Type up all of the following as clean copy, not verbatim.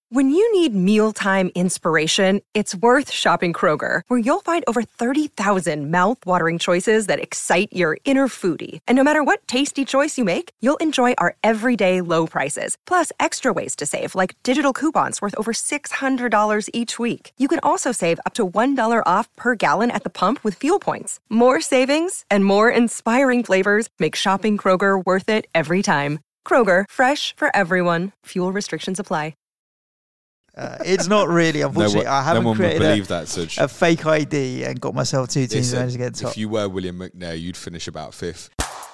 When you need mealtime inspiration, it's worth shopping Kroger, where you'll find over 30,000 mouth-watering choices that excite your inner foodie. And no matter what tasty choice you make, you'll enjoy our everyday low prices, plus extra ways to save, like digital coupons worth over $600 each week. You can also save up to $1 off per gallon at the pump with fuel points. More savings and more inspiring flavors make shopping Kroger worth it every time. Kroger, fresh for everyone. Fuel restrictions apply. It's not really, unfortunately. I haven't created a fake ID and got myself 2 teams to get top. If you were William McNair, you'd finish about 5th.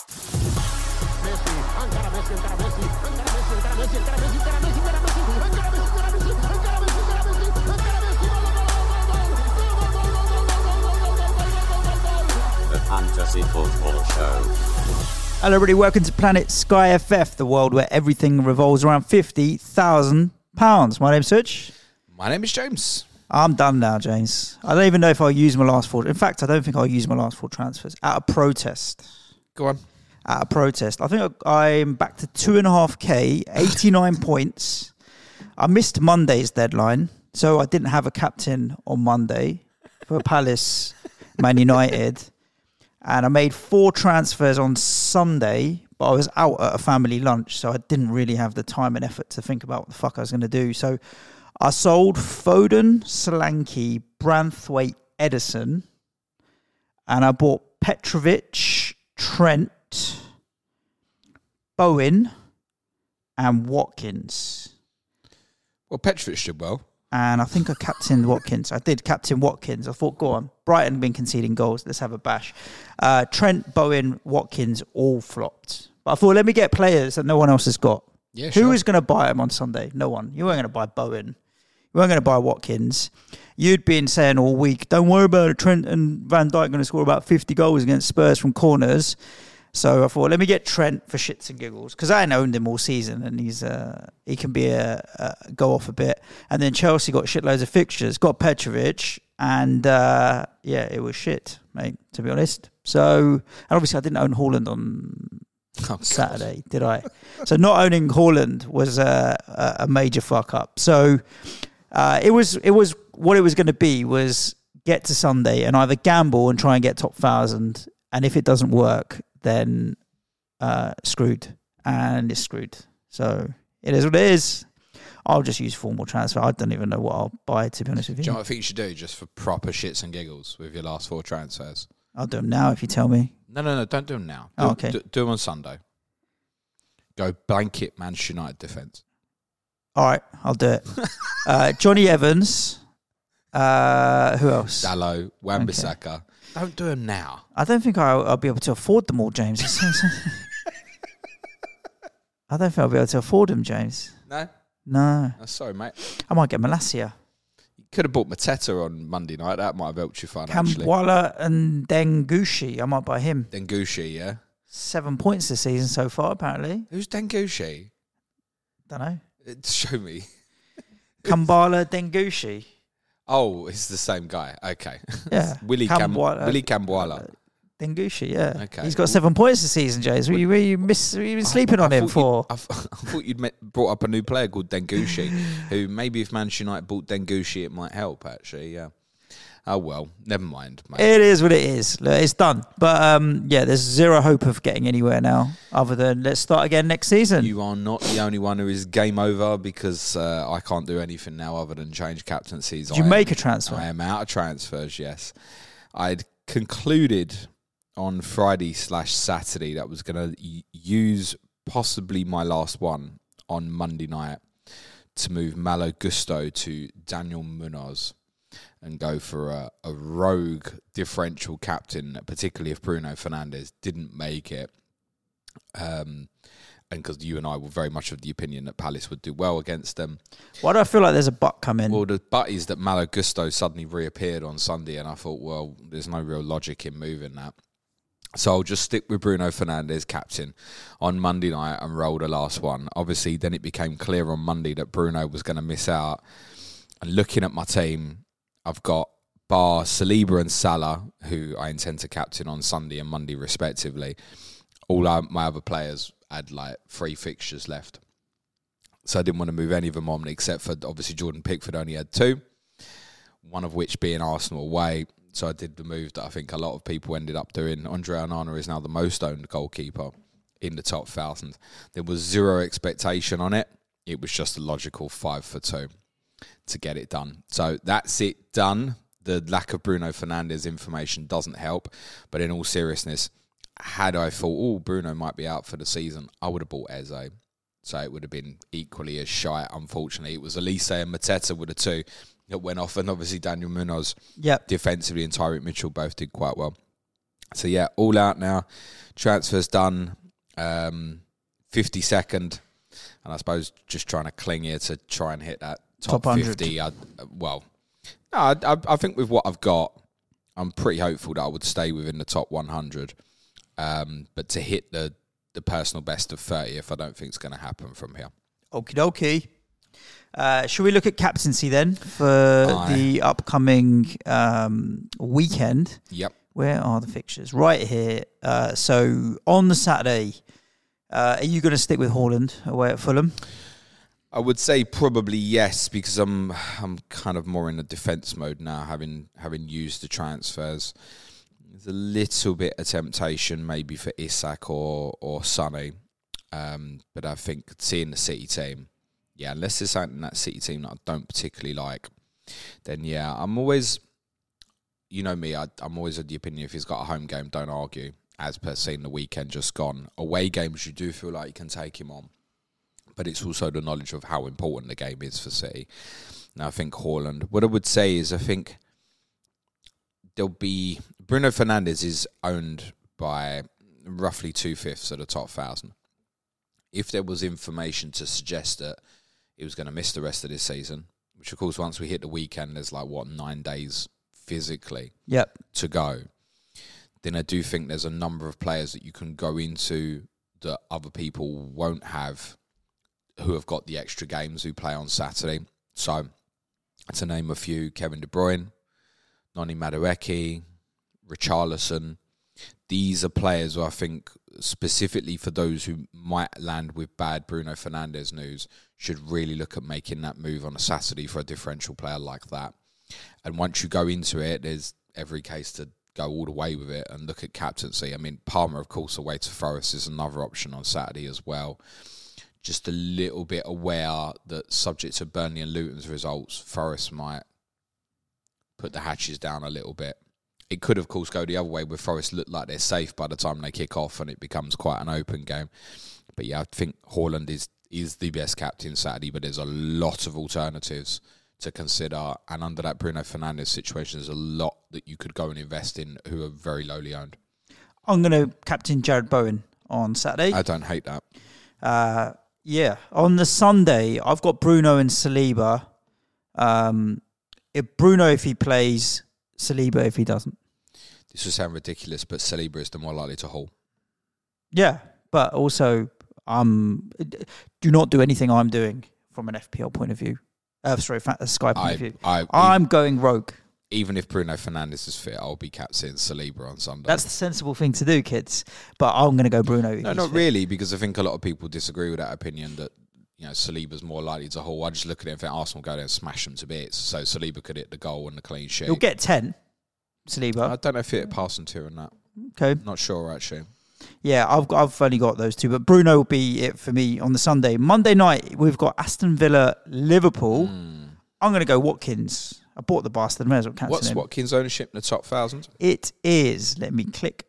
The Fantasy Football Show. Hello everybody, welcome to Planet Sky FF, the world where everything revolves around £50,000. My name's Such. My name is James. I'm done now, James. I don't even know if I'll use my last 4. In fact, I don't think I'll use my last 4 transfers. Out of protest. Go on. Out of protest. I think I'm back to 2.5k, 89 points. I missed Monday's deadline, so I didn't have a captain on Monday for Palace, Man United. And I made 4 transfers on Sunday, but I was out at a family lunch, so I didn't really have the time and effort to think about what the fuck I was going to do. So I sold Foden, Solanke, Branthwaite, Edison, and I bought Petrovic, Trent, Bowen, and Watkins. Well, Petrovic did well. And I think I captained Watkins. I did captain Watkins. I thought, go on. Brighton been conceding goals. Let's have a bash. Trent, Bowen, Watkins all flopped. But I thought, let me get players that no one else has got. Yeah, sure. Who is going to buy them on Sunday? No one. You weren't going to buy Bowen. You weren't going to buy Watkins. You'd been saying all week, don't worry about it. Trent and Van Dijk going to score about 50 goals against Spurs from corners. So I thought, let me get Trent for shits and giggles, because I hadn't owned him all season, and he can be go off a bit. And then Chelsea got shitloads of fixtures, got Petrovic, and it was shit, mate, to be honest. So, and obviously I didn't own Haaland on Saturday, did I? So not owning Haaland was a major fuck up. So it was what it was going to be was get to Sunday and either gamble and try and get top 1,000, and if it doesn't work, then screwed, and it's screwed. So it is what it is. I'll just use formal transfer. I don't even know what I'll buy, to be honest with you. Do you know what I think you should do, just for proper shits and giggles with your last 4 transfers? I'll do them now if you tell me. No, don't do them now. Okay. Do them on Sunday. Go blanket Manchester United defence. All right, I'll do it. Johnny Evans. Who else? Dalot, Wan-Bissaka. Okay. Don't do them now. I don't think I'll be able to afford them all, James. I don't think I'll be able to afford them, James. No. Oh, sorry, mate. I might get Malacia. You could have bought Mateta on Monday night. That might have helped you financially. Kambwala and Dengushi. I might buy him. Dengushi, yeah. 7 points this season so far, apparently. Who's Dengushi? Don't know. Show me. Kambala Dengushi. Oh, it's the same guy. Okay. Yeah. Willie Kambwala. Dengushi, yeah. Okay. He's got 7 points this season, James. Were you been sleeping on him for? I thought you'd brought up a new player called Dengushi, who maybe if Manchester United bought Dengushi, it might help, actually, yeah. Oh, well, never mind, mate. It is what it is. Look, it's done. But, there's zero hope of getting anywhere now, other than let's start again next season. You are not the only one who is game over, because I can't do anything now other than change captaincies. Did you make a transfer? I am out of transfers, yes. I'd concluded on Friday/Saturday that was going to use possibly my last one on Monday night to move Malo Gusto to Daniel Munoz and go for a rogue differential captain, particularly if Bruno Fernandes didn't make it. And because you and I were very much of the opinion that Palace would do well against them. Why do I feel like there's a butt coming? Well, the butt is that Malo Gusto suddenly reappeared on Sunday, and I thought, well, there's no real logic in moving that. So I'll just stick with Bruno Fernandes, captain, on Monday night and roll the last one. Obviously, then it became clear on Monday that Bruno was going to miss out. And looking at my team, I've got bar Saliba and Salah, who I intend to captain on Sunday and Monday respectively. All my other players had like 3 fixtures left. So I didn't want to move any of them on, except for obviously Jordan Pickford only had 2, one of which being Arsenal away. So I did the move that I think a lot of people ended up doing. Andre Onana is now the most owned goalkeeper in the top 1,000. There was 0 expectation on it. It was just a logical 5 for 2 to get it done. So that's it done. The lack of Bruno Fernandes information doesn't help. But in all seriousness, had I thought, Bruno might be out for the season, I would have bought Eze. So it would have been equally as shite, unfortunately. It was Elise and Mateta with the 2 that went off. And obviously Daniel Munoz defensively and Tyreek Mitchell both did quite well. So yeah, all out now. Transfers done. 52nd. And I suppose just trying to cling here to try and hit that top 50. I think with what I've got, I'm pretty hopeful that I would stay within the top 100. But to hit the personal best of 30th, I don't think it's going to happen from here. Okie dokie. Shall we look at captaincy then for the upcoming weekend? Yep. Where are the fixtures? Right here. So on the Saturday, are you going to stick with Haaland away at Fulham? I would say probably yes, because I'm kind of more in a defence mode now, having used the transfers. There's a little bit of temptation maybe for Isak or Sonny, but I think seeing the City team, unless there's something in that City team that I don't particularly like, then I'm always, you know me, I'm always of the opinion if he's got a home game, don't argue. As per seeing the weekend just gone, away games you do feel like you can take him on, but it's also the knowledge of how important the game is for City. Now I think Haaland, what I would say is I think there'll be Bruno Fernandes is owned by roughly 2/5 of the top 1,000. If there was information to suggest that he was going to miss the rest of this season, which of course once we hit the weekend, there's 9 days physically to go, then I do think there's a number of players that you can go into that other people won't have, who have got the extra games who play on Saturday. So to name a few, Kevin De Bruyne, Noni Madueke, Richarlison. These are players who I think, specifically for those who might land with bad Bruno Fernandes news, should really look at making that move on a Saturday for a differential player like that. And once you go into it, there's every case to go all the way with it and look at captaincy. I mean, Palmer, of course, away to Forest is another option on Saturday as well. Just a little bit aware that subject to Burnley and Luton's results, Forest might put the hatches down a little bit. It could, of course, go the other way where Forest look like they're safe by the time they kick off and it becomes quite an open game. But I think Haaland is the best captain Saturday, but there's a lot of alternatives to consider. And under that Bruno Fernandes situation, there's a lot that you could go and invest in who are very lowly owned. I'm going to captain Jared Bowen on Saturday. I don't hate that. On the Sunday, I've got Bruno and Saliba. Bruno if he plays, Saliba if he doesn't. This will sound ridiculous, but Saliba is the more likely to haul. Yeah, but also do not do anything I'm doing from an FPL point of view. Sky point of view. I'm going rogue. Even if Bruno Fernandes is fit, I'll be captaining Saliba on Sunday. That's the sensible thing to do, kids. But I'm going to go Bruno. No, not really, because I think a lot of people disagree with that opinion that Saliba's more likely to haul. I just look at it and think Arsenal go there and smash them to bits. So Saliba could hit the goal and the clean sheet. He'll get 10, Saliba. I don't know if he'll hit passing 2 and that. Okay. Not sure, actually. Yeah, I've only got those 2, but Bruno will be it for me on the Sunday. Monday night, we've got Aston Villa, Liverpool. I'm going to go Watkins. I bought the bastard. May as well cancel What's him. Watkins' ownership in the top 1,000? It is, let me click.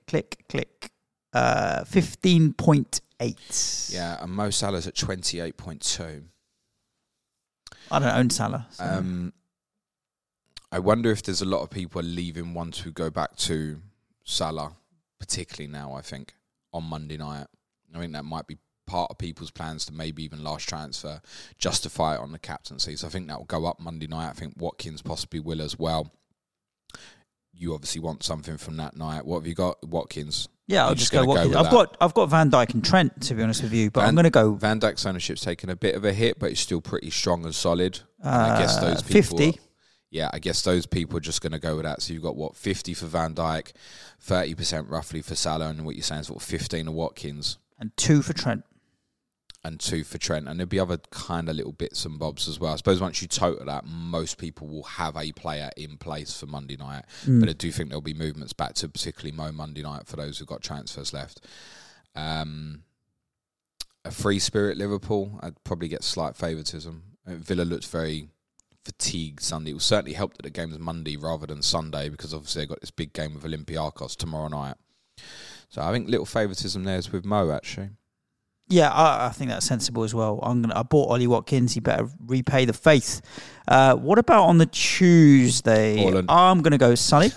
15.8. Yeah, and Mo Salah's at 28.2. I don't own Salah. So. I wonder if there's a lot of people leaving one to go back to Salah, particularly now, I think, on Monday night. I think that might be part of people's plans to maybe even last transfer, justify it on the captaincy. So I think that will go up Monday night. I think Watkins possibly will as well. You obviously want something from that night. What have you got, Watkins? Yeah, I'll just go Watkins. I've got Van Dijk and Trent, to be honest with you, but I'm going to go. Van Dijk's ownership's taken a bit of a hit, but it's still pretty strong and solid. And I guess those people 50. I guess those people are just going to go with that. So you've got 50 for Van Dijk, 30% roughly for Salah, and what you're saying is 15 of Watkins and 2 for Trent. and 2 for Trent. And there'll be other kind of little bits and bobs as well. I suppose once you total that, most people will have a player in place for Monday night. But I do think there'll be movements back to particularly Mo Monday night for those who've got transfers left. A free spirit Liverpool, I'd probably get slight favouritism. Villa looked very fatigued Sunday. It will certainly help that the game is Monday rather than Sunday, because obviously they've got this big game with Olympiacos tomorrow night. So I think little favouritism there is with Mo, actually. Yeah, I think that's sensible as well. I bought Ollie Watkins. He better repay the faith. What about on the Tuesday? Haaland. I'm going to go Sonny.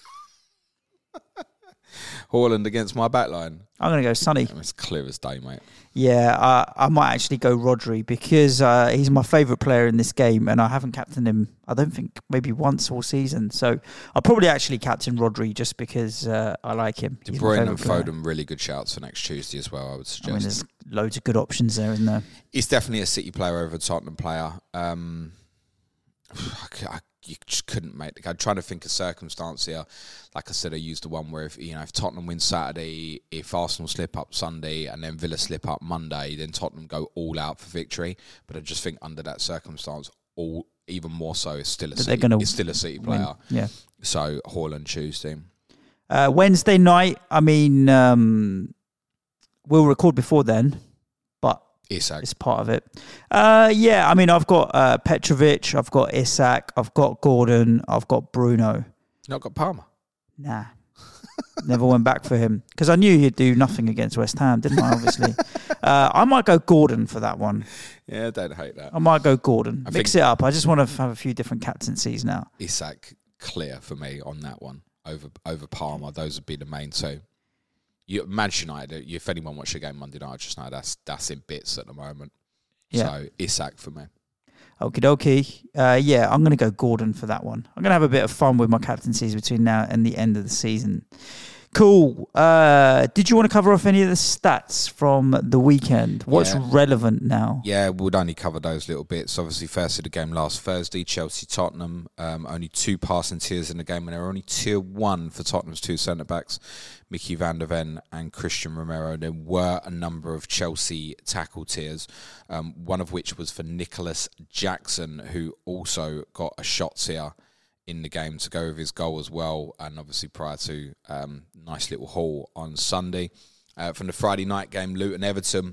Haaland against my backline. I'm going to go Sonny. It's clear as day, mate. Yeah, I might actually go Rodri because he's my favourite player in this game, and I haven't captained him, I don't think, maybe once all season. So I'll probably actually captain Rodri just because I like him. De Bruyne and Foden, really good shouts for next Tuesday as well, I would suggest. I mean, there's loads of good options there, isn't there? He's definitely a City player over a Tottenham player. You just couldn't make. I'm trying to think of circumstance here. Like I said, I used the one where if Tottenham win Saturday, if Arsenal slip up Sunday, and then Villa slip up Monday, then Tottenham go all out for victory. But I just think under that circumstance, even more so, it's still a City player. Yeah. So Haaland Tuesday. Wednesday night. I mean, we'll record before then, but Isak. It's part of it. Yeah, I mean, I've got Petrovic, I've got Isak, I've got Gordon, I've got Bruno. Not got Palmer? Nah. Never went back for him. Because I knew he'd do nothing against West Ham, didn't I, obviously? I might go Gordon for that one. Yeah, don't hate that. I might go Gordon. Mix it up. I just want to have a few different captaincies now. Isak, clear for me on that one. Over Palmer, those would be the main two. Manchester United, if anyone watched the game Monday night, I just know that's in bits at the moment. Yeah. So Isak for me. Okie dokie. Yeah, I'm going to go Gordon for that one. I'm going to have a bit of fun with my captaincies between now and the end of the season. Cool. Did you want to cover off any of the stats from the weekend? What's relevant now? Yeah, we'd only cover those little bits. Obviously, first of the game last Thursday, Chelsea-Tottenham. Only 2 passing tiers in the game, and there were only tier 1 for Tottenham's 2 centre-backs, Mickey van der Ven and Christian Romero. There were a number of Chelsea tackle tiers, one of which was for Nicholas Jackson, who also got a shot tier in the game to go with his goal as well, and obviously prior to nice little haul on Sunday. From the Friday night game, Luton-Everton,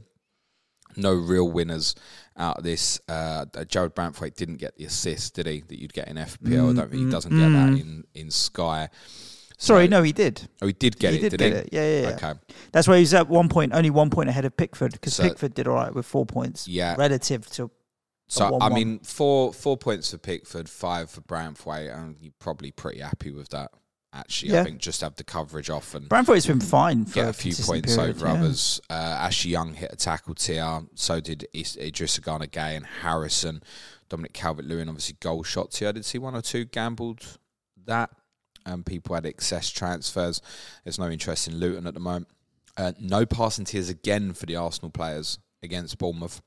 no real winners out of this. Jared Branthwaite didn't get the assist, did he, that you'd get in FPL? I don't think he doesn't get that in Sky. Sorry, no, he did. Oh, he did get it, did he? Yeah. Okay. That's why he was at 1 point, only 1 point ahead of Pickford, because Pickford did all right with 4 points relative to. So, I mean, 4 points for Pickford, 5 for Branthwaite, and you're probably pretty happy with that, actually. Yeah. I think just have the coverage off and Branthwaite's been fine for get a few points over others. Ashley Young hit a tackle tier, so did Idrissa Gana Gueye and Harrison. Dominic Calvert-Lewin, obviously, goal shot tier. I did see 1 or 2 gambled that. People had excess transfers. There's no interest in Luton at the moment. No passing tiers again for the Arsenal players against Bournemouth.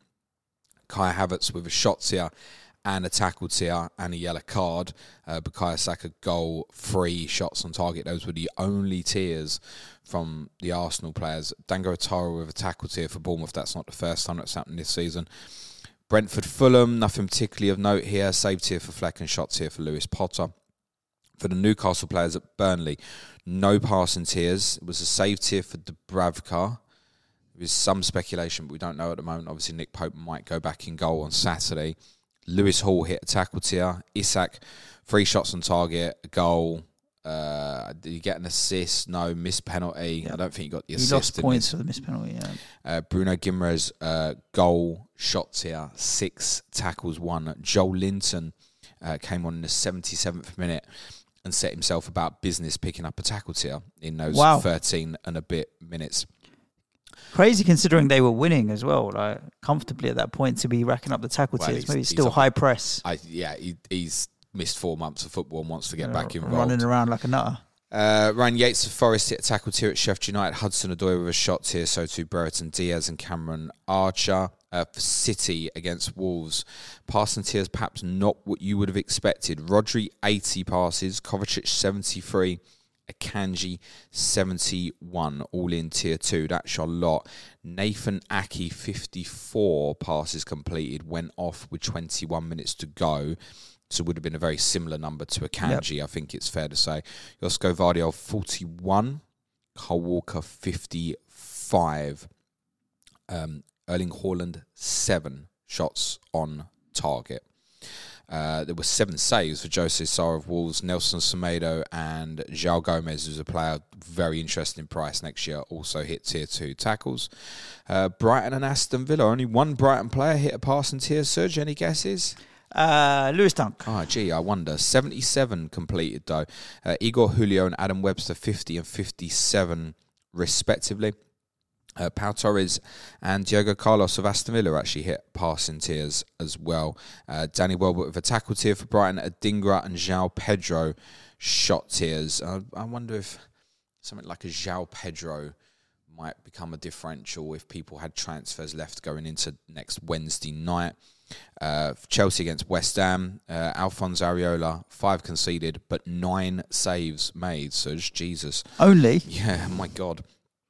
Kai Havertz with a shot tier and a tackle tier and a yellow card. Bukayo Saka goal, 3 shots on target. Those were the only tiers from the Arsenal players. Dango Otara with a tackle tier for Bournemouth. That's not the first time that's happened this season. Brentford Fulham, nothing particularly of note here. Save tier for Fleck and shot tier for Lewis Potter. For the Newcastle players at Burnley, no passing tiers. It was a save tier for Dubravka. There's some speculation, but we don't know at the moment. Obviously, Nick Pope might go back in goal on Saturday. Lewis Hall hit a tackle tier. Isak, 3 shots on target, a goal. Did he get an assist? No, missed penalty. Yeah. I don't think he got the assist. He lost points for the missed penalty, Bruno Guimaraes, goal, shot tier, 6 tackles, 1. Joel Linton came on in the 77th minute and set himself about business picking up a tackle tier in those 13 and a bit minutes. Crazy considering they were winning as well, like comfortably at that point to be racking up the tackle tiers. Maybe still high press. He's missed 4 months of football and wants to get back involved. Running around like a nutter. Ryan Yates of Forest hit a tackle tier at Sheffield United. Hudson-Odoi with a shot tier. So too Brereton Diaz and Cameron Archer. For City against Wolves, passing tiers perhaps not what you would have expected. Rodri 80 passes, Kovacic 73, Akanji 71, all in tier 2. That's your lot. Nathan Aki 54 passes completed, went off with 21 minutes to go. So it would have been a very similar number to Akanji, yep. I think it's fair to say. Josko Vardiol 41, Kyle Walker 55, Erling Haaland 7 shots on target. There were 7 saves for Jose Sarr of Wolves, Nelson Semedo and João Gomez, who's a player very interesting price next year, also hit tier 2 tackles. Brighton and Aston Villa, only one Brighton player hit a pass in tier Surge. Any guesses? Lewis Dunk. Oh, gee, I wonder. 77 completed, though. Igor Julio and Adam Webster, 50 and 57, respectively. Pau Torres and Diogo Carlos of Aston Villa actually hit passing tiers as well. Danny Welbeck with a tackle tier for Brighton. Adingra and João Pedro shot tiers. I wonder if something like a João Pedro might become a differential if people had transfers left going into next Wednesday night. Chelsea against West Ham, Alphonse Areola, 5 conceded, but 9 saves made. So Jesus. Only? Yeah, my God.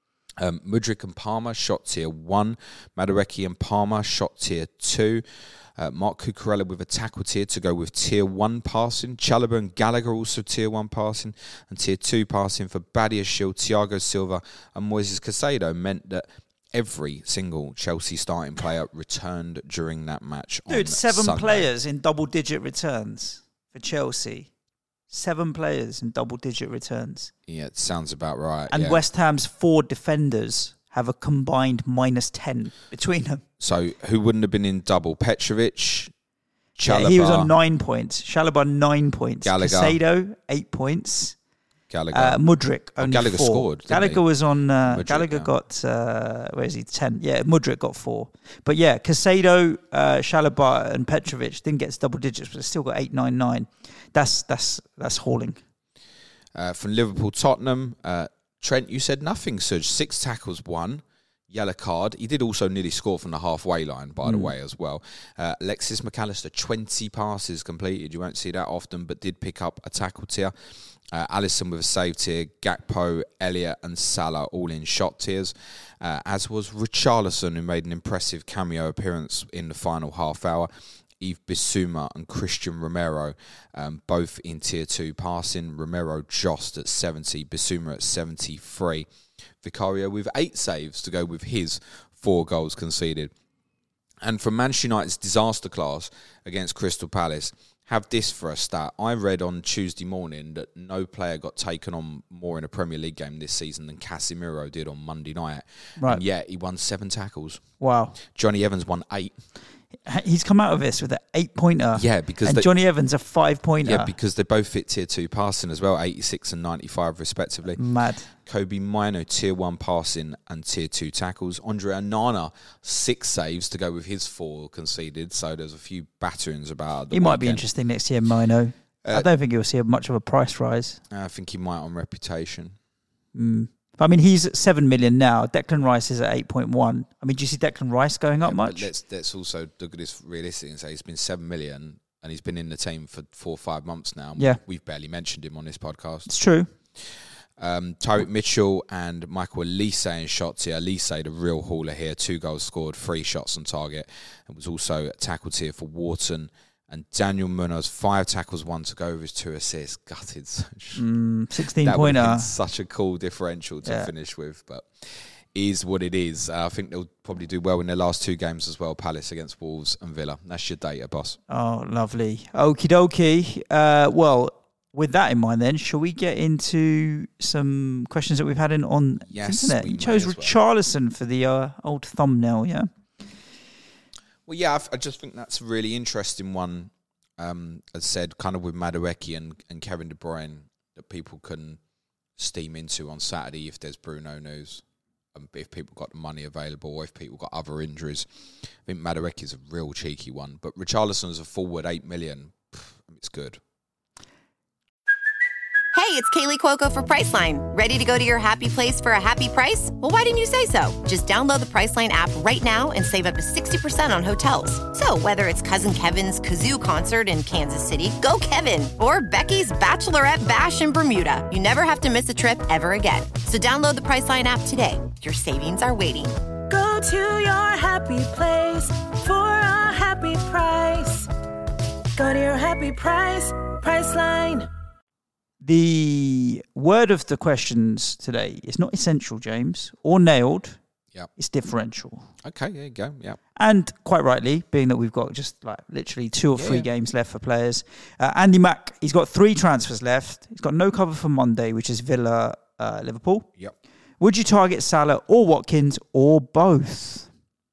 Mudryk and Palmer, shot tier 1. Madueke and Palmer, shot tier 2. Mark Cucurella with a tackle tier to go with tier 1 passing. Chalobah and Gallagher also tier 1 passing. And tier 2 passing for Badiashile, Thiago Silva and Moises Caicedo meant that every single Chelsea starting player returned during that match. Dude, 7 Sunday. players in double-digit returns for Chelsea. 7 players in double-digit returns. Yeah, it sounds about right. And yeah. West Ham's 4 defenders have a combined -10 between them. So who wouldn't have been in double? Petrovic, Chalobah. Yeah, he was on 9 points. Chalobah 9 points. Gallagher. Caicedo 8 points. Gallagher. Mudryk only Gallagher 4. scored. Gallagher was on. Mudryk, Gallagher yeah. got where is he? 10. Yeah, Mudryk got 4. But yeah, Caicedo, Chalobah, and Petrovic didn't get to double digits, but they still got 8, 9, 9. That's hauling. From Liverpool, Tottenham. Trent, you said nothing, Serge. 6 tackles, 1. Yellow card. He did also nearly score from the halfway line, by the way, as well. Alexis McAllister, 20 passes completed. You won't see that often, but did pick up a tackle tier. Alisson with a save tier. Gakpo, Elliott and Salah all in shot tiers. As was Richarlison, who made an impressive cameo appearance in the final half hour. Yves Bissouma and Christian Romero, both in tier 2 passing. Romero just at 70, Bissouma at 73. Vicario with 8 saves to go with his 4 goals conceded. And from Manchester United's disaster class against Crystal Palace, have this for a stat. I read on Tuesday morning that no player got taken on more in a Premier League game this season than Casemiro did on Monday night. Right. And yet he won 7 tackles. Wow. Johnny Evans won 8. He's come out of this with an 8-pointer. Yeah, because Johnny Evans a 5-pointer. Yeah, because they both fit tier 2 passing as well, 86 and 95 respectively. Mad. Kobe Mino, tier 1 passing and tier 2 tackles. Andre Onana, 6 saves to go with his 4 conceded. So there's a few batterings about. He might be interesting next year, Mino. I don't think you'll see much of a price rise. I think he might on reputation. I mean, he's at 7 million now. Declan Rice is at 8.1. I mean, do you see Declan Rice going up much? Let's also look at this realistically and say he's been 7 million and he's been in the team for 4 or 5 months now. Yeah. We've barely mentioned him on this podcast. It's true. Tyreek Mitchell and Michael Elise in shots here. Elise, the real hauler here, 2 goals scored, 3 shots on target. And was also a tackle tier for Wharton. And Daniel Munoz, 5 tackles, 1 to go with his 2 assists. Gutted. 16-pointer. Such a cool differential to finish with, but is what it is. I think they'll probably do well in their last 2 games as well. Palace against Wolves and Villa. That's your data, boss. Oh, lovely. Okie dokie. Well, with that in mind then, shall we get into some questions that we've had on the internet? You chose Richarlison for the old thumbnail, yeah? Well, yeah, I just think that's a really interesting one, as said, kind of with Madueke and Kevin De Bruyne, that people can steam into on Saturday if there's Bruno news, if people got the money available, or if people got other injuries. I think Madueke is a real cheeky one, but Richarlison's a forward 8 million. It's good. Hey, it's Kaylee Cuoco for Priceline. Ready to go to your happy place for a happy price? Well, why didn't you say so? Just download the Priceline app right now and save up to 60% on hotels. So whether it's Cousin Kevin's Kazoo Concert in Kansas City, go Kevin, or Becky's Bachelorette Bash in Bermuda, you never have to miss a trip ever again. So download the Priceline app today. Your savings are waiting. Go to your happy place for a happy price. Go to your happy price, Priceline. The word of the questions today is not essential, James, or nailed. Yep. It's differential. Okay, there you go. Yeah. And quite rightly, being that we've got just like literally 2 or 3 games left for players. Andy Mack, he's got 3 transfers left. He's got no cover for Monday, which is Villa, Liverpool. Yep. Would you target Salah or Watkins or both?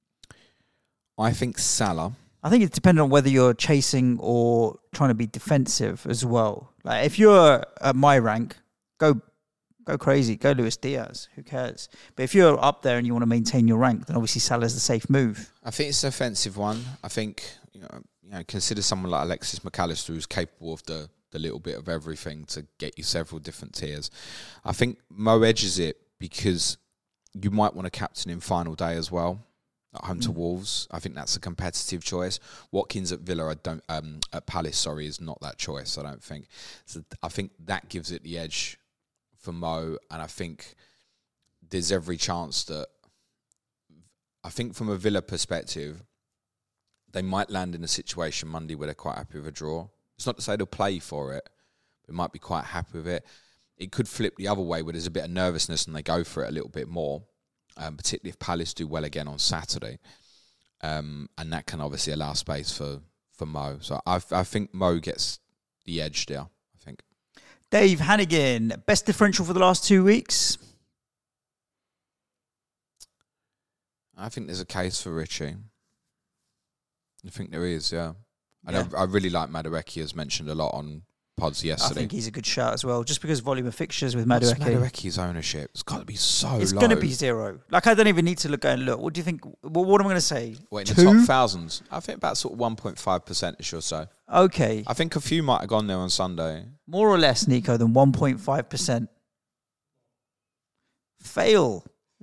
I think Salah. I think it's dependent on whether you're chasing or trying to be defensive as well. Like if you're at my rank, go crazy, go Luis Diaz. Who cares? But if you're up there and you want to maintain your rank, then obviously Salah's the safe move. I think it's an offensive one. I think consider someone like Alexis McAllister who's capable of the little bit of everything to get you several different tiers. I think Mo edges it because you might want to captain in final day as well. At home to Wolves, I think that's a competitive choice. Watkins at Villa, at Palace, is not that choice. I don't think. So I think that gives it the edge for Mo, and I think there's every chance that. I think from a Villa perspective, they might land in a situation Monday where they're quite happy with a draw. It's not to say they'll play for it, but they might be quite happy with it. It could flip the other way where there's a bit of nervousness and they go for it a little bit more. Particularly if Palace do well again on Saturday. And that can obviously allow space for Mo. So I think Mo gets the edge there, I think. Dave Hannigan, best differential for the last 2 weeks? I think there's a case for Richie. I think there is, yeah. And I really like Madueke, as mentioned a lot on pods yesterday. I think he's a good shout as well, just because volume of fixtures with What's Madueke. Madueke's ownership? It's got to be so low. It's going to be 0. Like, I don't even need to look and look. What do you think? What am I going to say? Wait, in the top thousands? I think about sort of 1.5% or so. Okay. I think a few might have gone there on Sunday. More or less, Nico, than 1.5%. Fail.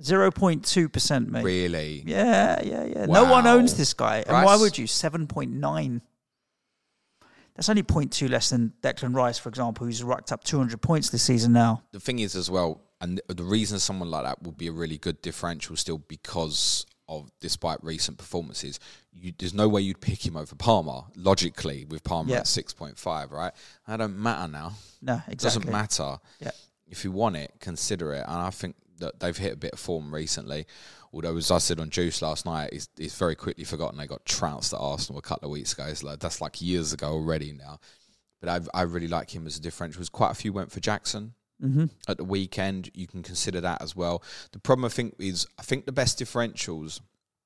0.2%, mate. Really? Yeah. Wow. No one owns this guy. And why Rice? would you? 7.9. That's only 0.2 less than Declan Rice, for example, who's racked up 200 points this season now. The thing is as well, and the reason someone like that would be a really good differential still because of, despite recent performances, there's no way you'd pick him over Palmer, logically, with Palmer at 6.5, right? That don't matter now. No, exactly. It doesn't matter. Yeah. If you want it, consider it. And I think that they've hit a bit of form recently. Although, as I said on Juice last night, it's very quickly forgotten they got trounced at Arsenal a couple of weeks ago. That's like years ago already now. But I really like him as a differential. Quite a few went for Jackson at the weekend. You can consider that as well. The problem, I think the best differentials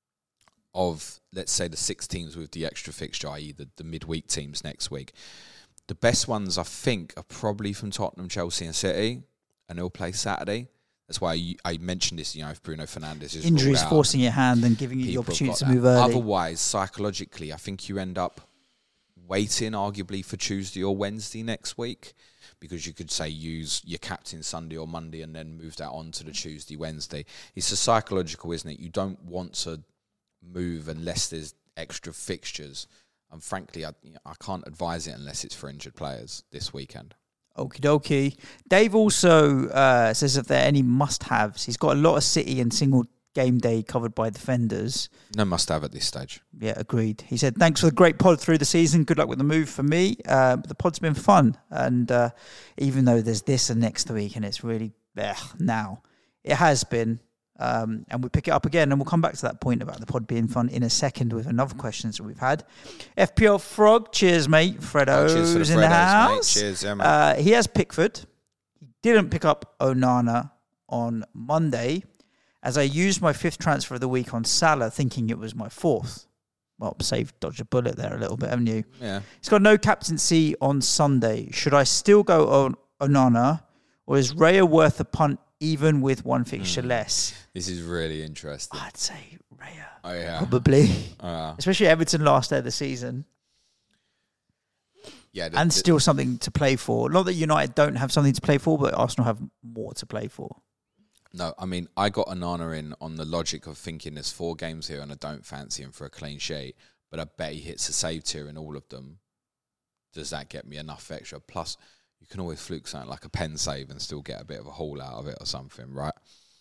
of, let's say, the 6 teams with the extra fixture, i.e. the midweek teams next week, the best ones, I think, are probably from Tottenham, Chelsea and City, and they'll play Saturday. That's why I mentioned this, if Bruno Fernandes is injuries ruled out, forcing your hand and giving you the opportunity to move early. Otherwise, psychologically, I think you end up waiting arguably for Tuesday or Wednesday next week, because you could say use your captain Sunday or Monday and then move that on to the Tuesday, Wednesday. It's a psychological, isn't it? You don't want to move unless there's extra fixtures. And frankly, I can't advise it unless it's for injured players this weekend. Okie dokie. Dave also says if there are any must-haves. He's got a lot of City and single game day covered by defenders. No must-have at this stage. Yeah, agreed. He said, thanks for the great pod through the season. Good luck with the move for me. But the pod's been fun. And even though there's this and next week and it's really now, it has been. And we pick it up again, and we'll come back to that point about the pod being fun in a second with another questions that we've had. FPL Frog, cheers, mate. Fredo's cheers for the in the Freddos, house. mate. Cheers, yeah, mate. He has Pickford. He didn't pick up Onana on Monday, as I used my 5th transfer of the week on Salah, thinking it was my 4th. Well, dodged a bullet there a little bit, haven't you? Yeah. He's got no captaincy on Sunday. Should I still go on Onana, or is Raya worth a punt even with one fixture less? This is really interesting. I'd say Raya. Oh, yeah. Probably. Especially Everton last day of the season. and still something to play for. Not that United don't have something to play for, but Arsenal have more to play for. No, I mean, I got Onana in on the logic of thinking there's 4 games here and I don't fancy him for a clean sheet, but I bet he hits a save tier in all of them. Does that get me enough extra? Plus, you can always fluke something like a pen save and still get a bit of a haul out of it or something, right?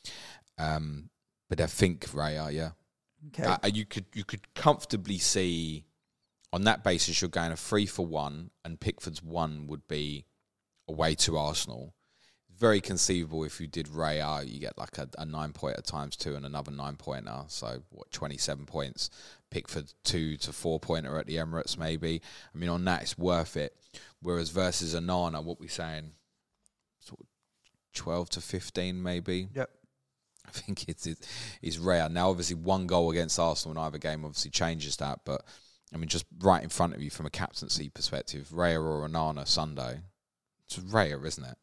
But I think Raya, yeah. Okay. You could comfortably see, on that basis, you're going a 3-for-1, and Pickford's 1 would be away to Arsenal. Very conceivable if you did Raya, you get like a 9-pointer times 2 and another 9-pointer. So, 27 points. Pickford 2 to 4-pointer at the Emirates, maybe. I mean, on that, it's worth it. Whereas versus Onana, what we're saying, sort of 12 to 15, maybe. Yep. I think it's rare. Now, obviously, 1 goal against Arsenal in either game obviously changes that. But, I mean, just right in front of you from a captaincy perspective, Raya or Onana Sunday, it's Raya, isn't it?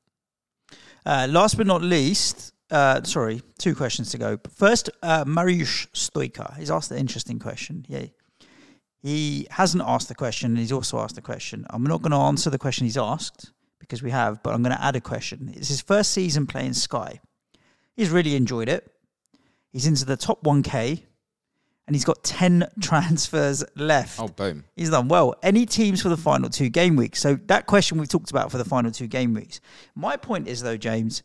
Last but not least, 2 questions to go. First, Mariusz Stoica. He's asked an interesting question. Yeah. He hasn't asked the question, and he's also asked the question. I'm not going to answer the question he's asked, because we have, but I'm going to add a question. It's his first season playing Sky. He's really enjoyed it. He's into the top 1K, and he's got 10 transfers left. Oh, boom. He's done well. Any teams for the final 2 game weeks? So that question we've talked about for the final 2 game weeks. My point is, though, James,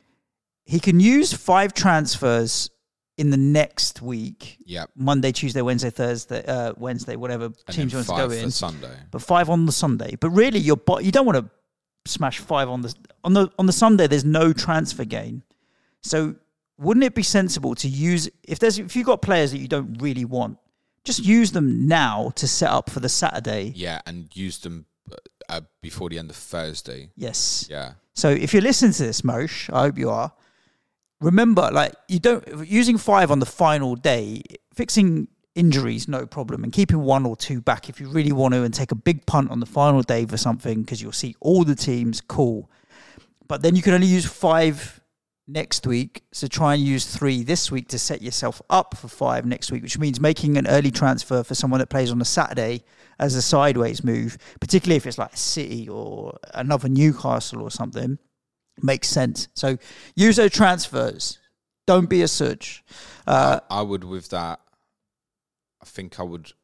he can use 5 transfers in the next week. Yep. Monday, Tuesday, Wednesday, Thursday, Wednesday, whatever teams you want to go in. 5 for Sunday. But 5 on the Sunday. But really, you don't want to smash 5 on the Sunday. There's no transfer gain. So wouldn't it be sensible to use, if you've got players that you don't really want, just use them now to set up for the Saturday. Yeah, and use them before the end of Thursday. Yes. Yeah. So if you're listening to this, Mosh, I hope you are. Remember, using 5 on the final day, fixing injuries, no problem, and keeping 1 or 2 back if you really want to, and take a big punt on the final day for something because you'll see all the teams, cool. But then you can only use 5 next week, so try and use 3 this week to set yourself up for 5 next week, which means making an early transfer for someone that plays on a Saturday as a sideways move, particularly if it's like City or another Newcastle or something, makes sense. So use those transfers. Don't be a such. I would with that. I think I would.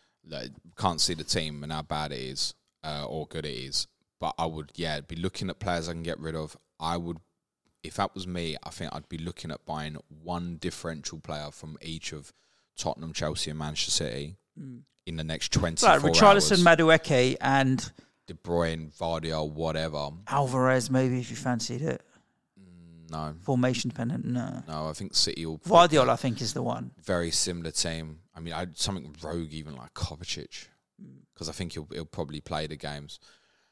Can't see the team and how bad it is or good it is, but I would be looking at players I can get rid of. I would. If that was me, I think I'd be looking at buying 1 differential player from each of Tottenham, Chelsea and Manchester City in the next 24 hours. Richarlison, Madueke and De Bruyne, Vardy, whatever. Alvarez, maybe, if you fancied it. No. Formation dependent, no. No, I think City will... Vardy, I think, is the one. Very similar team. I mean, something rogue even like Kovacic, because I think he'll probably play the games.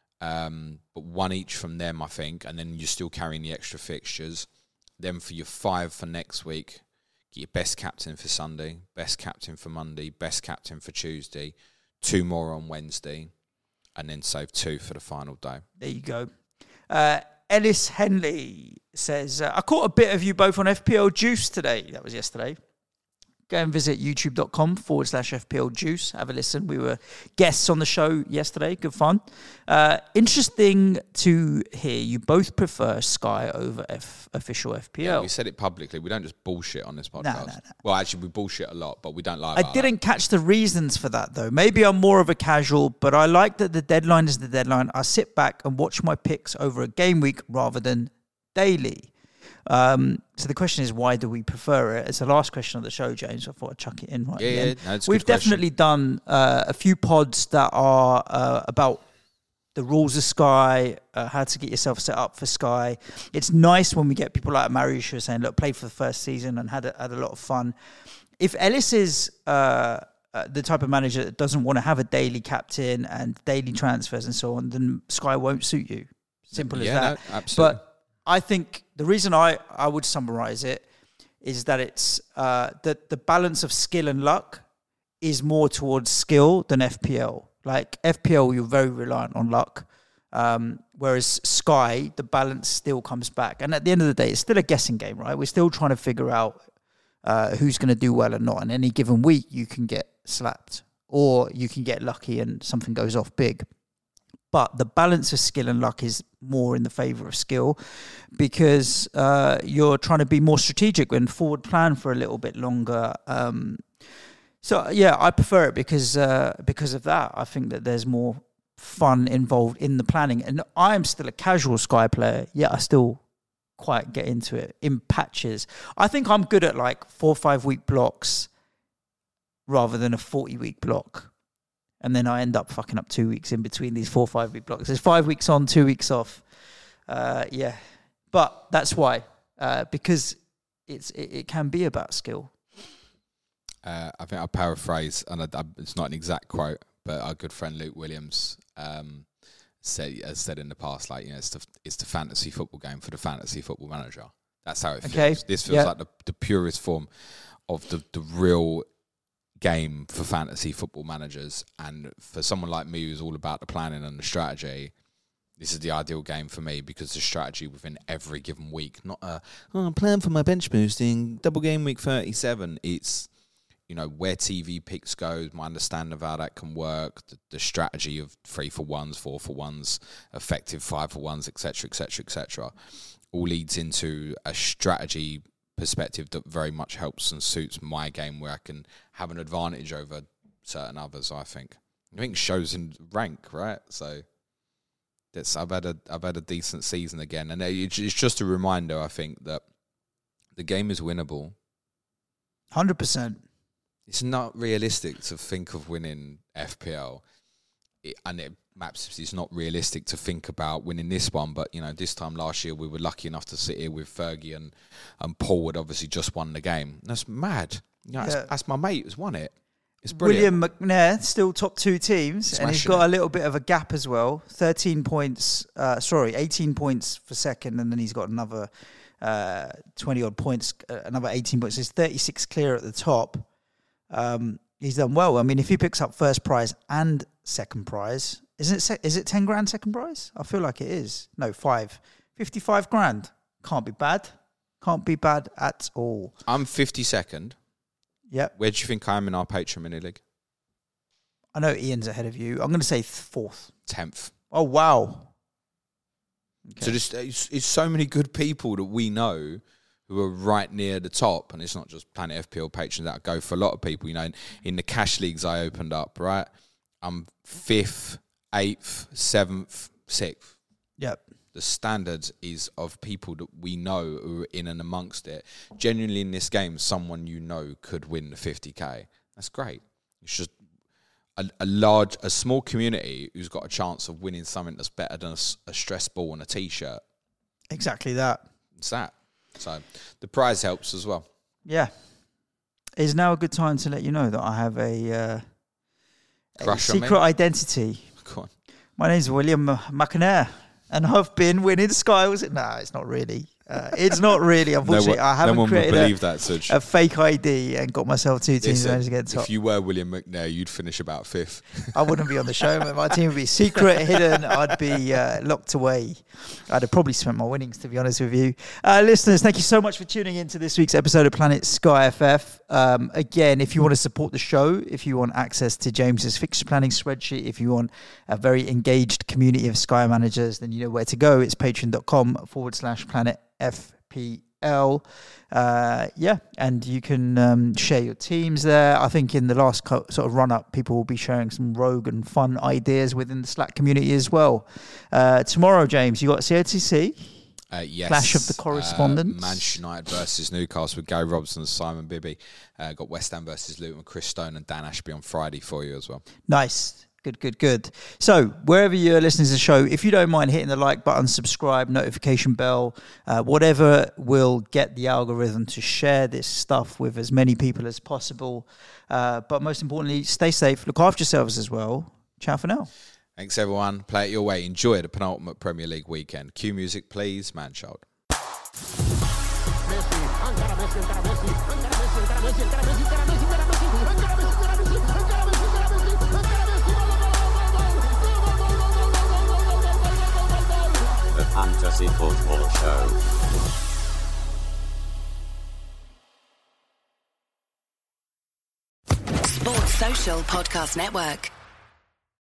But 1 each from them, I think, and then you're still carrying the extra fixtures. Then for your 5 for next week, get your best captain for Sunday, best captain for Monday, best captain for Tuesday, 2 more on Wednesday, and then save 2 for the final day. There you go. Ellis Henley says, I caught a bit of you both on FPL Juice today. That was yesterday. Go and visit youtube.com/FPL Juice. Have a listen. We were guests on the show yesterday. Good fun. Interesting to hear you both prefer Sky over official FPL. Yeah, we said it publicly. We don't just bullshit on this podcast. No. Well, actually, we bullshit a lot, but we don't lie about I didn't catch the reasons for that, though. Maybe I'm more of a casual, but I like that the deadline is the deadline. I sit back and watch my picks over a game week rather than daily. So the question is, why do we prefer it? It's the last question of the show, James. I thought I'd chuck it in right Yeah, no, it's a We've good question. definitely done a few pods that are about the rules of Sky, how to get yourself set up for Sky. It's nice when we get people like Mariusz who are saying, look, played for the first season and had a lot of fun. If Ellis is the type of manager that doesn't want to have a daily captain and daily transfers and so on, then Sky won't suit you. Simple as that. No, absolutely. But I think the reason I would summarise it is that it's that the balance of skill and luck is more towards skill than FPL. Like FPL, you're very reliant on luck, whereas Sky, the balance still comes back. And at the end of the day, it's still a guessing game, right? We're still trying to figure out who's going to do well or not. And any given week, you can get slapped or you can get lucky and something goes off big. But the balance of skill and luck is more in the favour of skill, because you're trying to be more strategic and forward plan for a little bit longer. So yeah, I prefer it because of that. I think that there's more fun involved in the planning. And I'm still a casual Sky player, yet I still quite get into it in patches. I think I'm good at like 4 or 5 week blocks rather than a 40-week block. And then I end up fucking up 2 weeks in between these 4 or 5 week blocks. There's 5 weeks on, 2 weeks off. Yeah. But that's why, because it can be about skill. I think I'll paraphrase, and it's not an exact quote, but our good friend Luke Williams has said in the past, like, you know, it's the fantasy football game for the fantasy football manager. That's how it feels. Okay. This feels like the purest form of the real game for fantasy football managers. And for someone like me who's all about the planning and the strategy, this is the ideal game for me, because the strategy within every given week, not plan for my bench boosting, double game week 37. It's, you know, where TV picks go, my understanding of how that can work, the strategy of 3-for-1s, 4-for-1s, effective 5-for-1s, etc., etc., etc., all leads into a strategy perspective that very much helps and suits my game, where I can have an advantage over certain others. I think shows in rank, right? So I've had a decent season again, and it's just a reminder, I think, that the game is winnable. 100%. It's not realistic to think of winning FPL, it's not realistic to think about winning this one. But, you know, this time last year we were lucky enough to sit here with Fergie and Paul had obviously just won the game. That's mad. You know, that's my mate who's won it. It's brilliant. William McNair, still top 2 teams, and he's got a little bit of a gap as well. 18 points for second, and then he's got another 20-odd points, another 18 points. He's 36 clear at the top. He's done well. I mean, if he picks up first prize and second prize, is it 10 grand second prize? I feel like it is. No, 55 grand. Can't be bad. Can't be bad at all. I'm 52nd. Yep. Where do you think I am in our Patreon mini league? I know Ian's ahead of you. I'm going to say 4th. 10th. Oh, wow. Okay. So it's so many good people that we know who are right near the top, and it's not just Planet FPL patrons that go for a lot of people. You know, in the cash leagues I opened up, right? I'm 5th, 8th, 7th, 6th. Yep. The standard is of people that we know who are in and amongst it. Genuinely in this game, someone you know could win the 50k. That's great. It's just a small community who's got a chance of winning something that's better than a stress ball and a t-shirt. Exactly that. It's that. So the prize helps as well. Yeah. It's now a good time to let you know that I have a secret identity. Go on. My name's William McNair, and I've been winning Sky. No, it's not really. It's not really. Unfortunately, I haven't created a fake ID and got myself 2 teams to get top. If you were William McNair, you'd finish about 5th. I wouldn't be on the show. My team would be secret, hidden. I'd be locked away. I'd have probably spent my winnings, to be honest with you. Listeners, thank you so much for tuning in to this week's episode of Planet Sky FF. Again, if you want to support the show, if you want access to James's fixture planning spreadsheet, if you want a very engaged community of Sky managers, then you know where to go. It's patreon.com/Planet FPL. And you can share your teams there. I think in the last sort of run-up, people will be sharing some rogue and fun ideas within the Slack community as well. Tomorrow, James, you got COTC? Yes. Clash of the Correspondents. Manchester United versus Newcastle with Gary Robson and Simon Bibby. Got West Ham versus Luton with Chris Stone and Dan Ashby on Friday for you as well. Nice. Good. So, wherever you're listening to the show, if you don't mind hitting the like button, subscribe, notification bell, whatever will get the algorithm to share this stuff with as many people as possible. But most importantly, stay safe, look after yourselves as well. Ciao for now. Thanks, everyone. Play it your way. Enjoy the penultimate Premier League weekend. Cue music, please. Manchild. Fantasy Football Show. Sports Social Podcast Network.